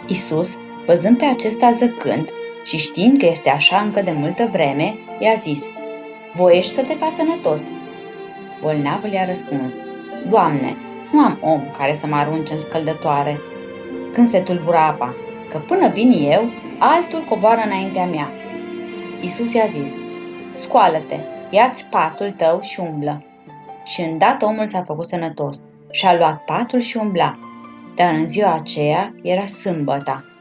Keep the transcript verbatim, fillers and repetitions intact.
Iisus, văzând pe acesta zăcând și știind că este așa încă de multă vreme, i-a zis: voiești să te faci sănătos? Bolnavul i-a răspuns: Doamne, nu am om care să mă arunce în scăldătoare când se tulbură apa, că până vin eu, altul coboară înaintea mea. Iisus i-a zis: scoală-te, ia-ți patul tău și umblă. Și îndată omul s-a făcut sănătos și-a luat patul și umbla. Dar în ziua aceea era sâmbăta.